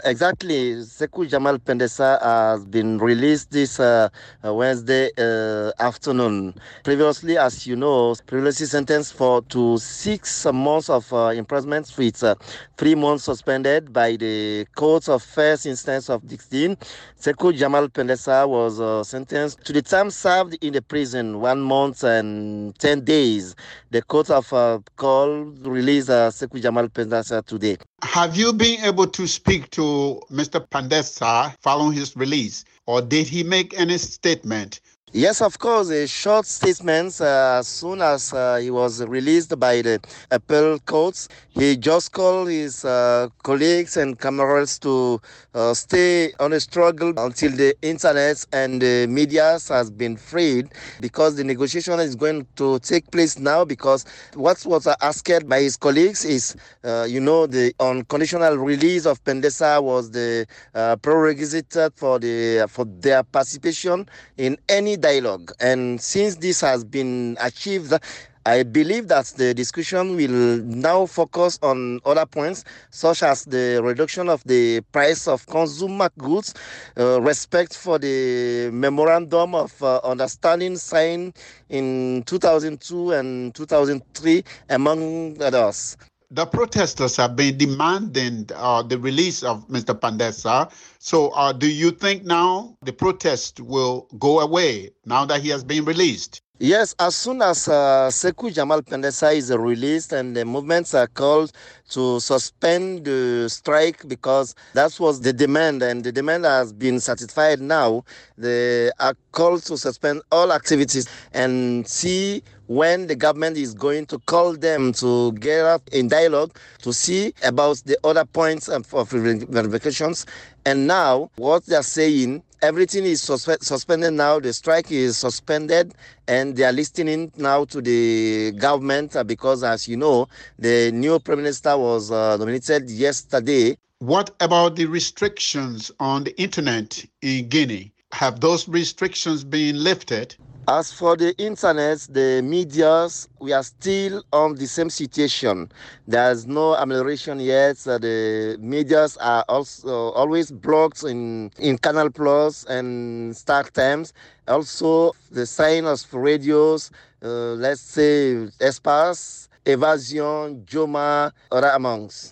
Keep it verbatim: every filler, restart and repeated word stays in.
Exactly. Sekou Jamal Pendesa has been released this uh, uh, Wednesday uh, afternoon. Previously, as you know, previously sentenced for to six months of uh, imprisonment with uh, three months suspended by the Court of First Instance of Dixine. Sekou Jamal Pendesa was uh, sentenced to the time served in the prison, one month and ten days. The Court of uh, Call released uh, Sekou Jamal Pendesa today. Have you been able to speak to Mister Pendesa following his release, or did he make any statement? Yes, of course, a short statement uh, as soon as uh, he was released by the appellate courts. He just called his uh, colleagues and comrades to uh, stay on a struggle until the internet and the media has been freed, because the negotiation is going to take place now, because what was asked by his colleagues is, uh, you know, the unconditional release of Pendesa was the uh, prerequisite for, the, for their participation in any dialogue. And since this has been achieved, I believe that the discussion will now focus on other points, such as the reduction of the price of consumer goods, uh, respect for the memorandum of uh, understanding signed in two thousand two and two thousand three, among others. The protesters have been demanding uh, the release of Mister Pendesa. So uh, do you think now the protest will go away now that he has been released? Yes, as soon as uh, Sekou Jamal Pendesa is released and the movements are called to suspend the strike, because that was the demand, and the demand has been satisfied now, they are called to suspend all activities and see when the government is going to call them to get up in dialogue to see about the other points of, of verifications. And now what they are saying, everything is suspe- suspended now. The strike is suspended, and they are listening now to the government uh, because, as you know, the new prime minister was uh, nominated yesterday. What about the restrictions on the internet in Guinea? Have those restrictions been lifted? As for the internet, the medias, we are still on the same situation. There's no amelioration yet. Uh, the medias are also always blocked in, in Canal Plus and Star Times. Also, the sign of radios, uh, let's say Espace, Evasion, Joma, other amongs.